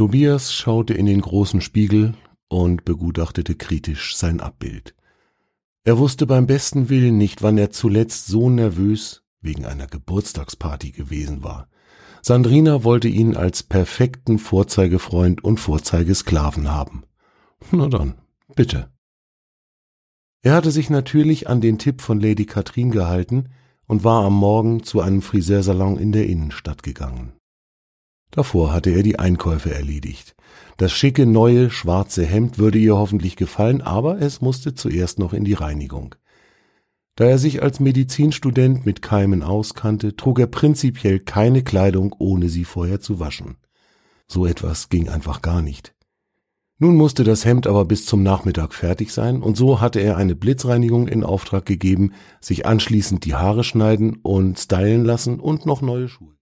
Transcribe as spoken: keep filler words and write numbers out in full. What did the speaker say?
Tobias schaute in den großen Spiegel und begutachtete kritisch sein Abbild. Er wusste beim besten Willen nicht, wann er zuletzt so nervös wegen einer Geburtstagsparty gewesen war. Sandrina wollte ihn als perfekten Vorzeigefreund und Vorzeigesklaven haben. Na dann, bitte. Er hatte sich natürlich an den Tipp von Lady Kathrin gehalten und war am Morgen zu einem Friseursalon in der Innenstadt gegangen. Davor hatte er die Einkäufe erledigt. Das schicke, neue, schwarze Hemd würde ihr hoffentlich gefallen, aber es musste zuerst noch in die Reinigung. Da er sich als Medizinstudent mit Keimen auskannte, trug er prinzipiell keine Kleidung, ohne sie vorher zu waschen. So etwas ging einfach gar nicht. Nun musste das Hemd aber bis zum Nachmittag fertig sein, und so hatte er eine Blitzreinigung in Auftrag gegeben, sich anschließend die Haare schneiden und stylen lassen und noch neue Schuhe.